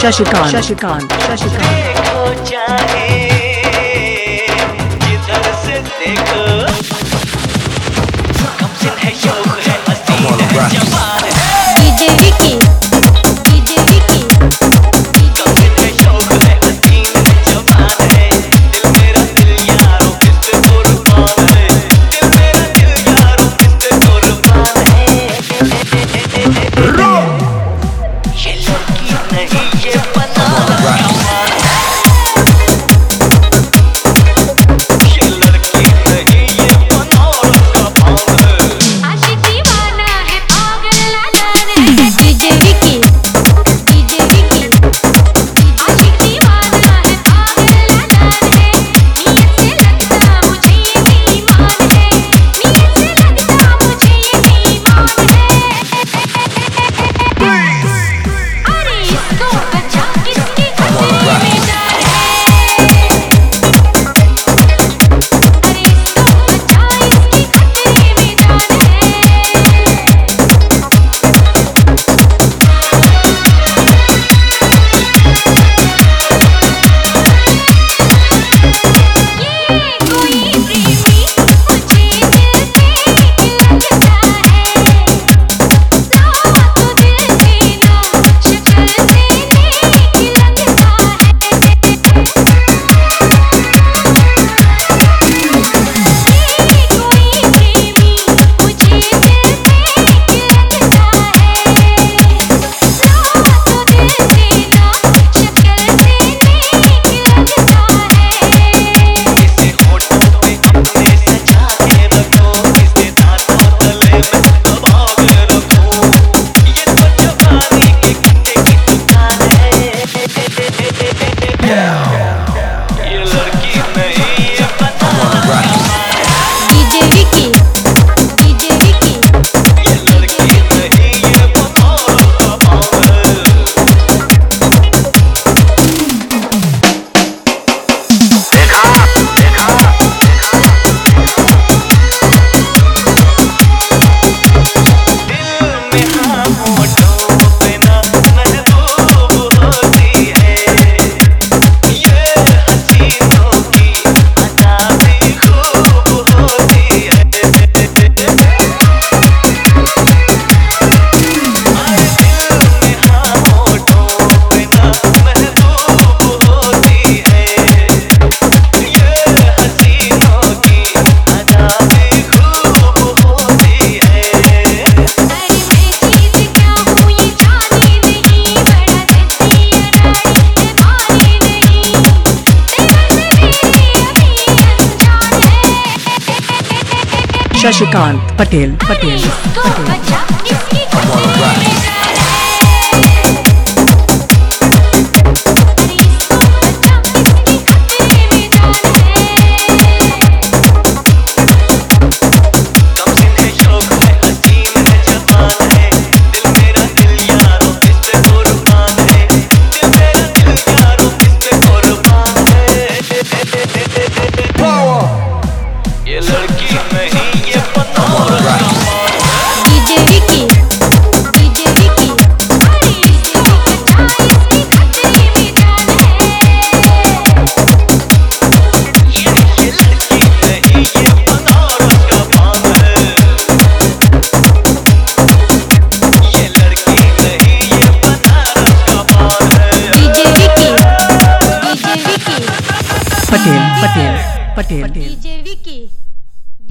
शशिकांत देखो चाहे जिधर से देखो, कमसिन है, शौक है, हसीन है, जवान है। डीजे विकी कमसिन है, शौक है, हसीन है, जवान है। दिल मेरा दिल यारो किस पे कुर्बान है। दिल मेरा दिल यारो किस पे कुर्बान है। ये लड़की नहीं ये बना कमाल है। ये लड़की नहीं ये बना कमाल है। आशिक दीवाना है पागल लाचार है। डीजे विकी आशिक दीवाना है पागल लाचार है। नीयत से लगता मुझे ये बेईमान है। नीयत से लगता मुझे ये बेईमान है। अरे इसको बचा इसके खतरे में जान है। अरे इसको बचा इसके खतरे में जान है। ये कोई प्रेमी मुझे दिल पे लगता है। ना तो दिल देना शक्ल से नेक लगता है। ये कोई प्रेमी मुझे दिल पे लगता है। ना तो दिल देना शक्ल से नेक लगता है। इसे होठों पे अपने सजा के रखो, इसे दांतों तले में दबा के रखो। ये तो जवानी के खट्टे की दुकान है। ये लड़की नहीं ये बना कमाल है। डीजे विकी ये लड़की नहीं ये बना कमाल है। दिल में हाँ होठों पे ना महबूब होती है। ये हसीनों की अदा भी खूब होती है। अरे दिल में हाँ होठों पे ना महबूब होती है। ये हसीनों की अदा भी खूब होती है। अरे मैं चीज़ क्या हूँ ये जाने नहीं। बड़ा जल्दी अनाड़ी है माने नहीं। तेरे से मेरी अभी अनजान है। शशिकांत पटेल इसको बचा इसकी खतरे में जान है। अरे इसको बचा इसकी खतरे में जान है। कमसिन है, शौक है, हसीन है, जवान है। दिल मेरा दिल यारो किस पे कुर्बान है। दिल मेरा दिल यारो किस पे कुर्बान है। ये लड़की नहीं ये बना कमाल है। डीजे विकी अरे इसको बचा इसकी खतरे में जान है। ये लड़की नहीं ये बनारस का पान है। ये लड़की नहीं ये बनारस का पान है। DJ Vicky Patel DJ Vicky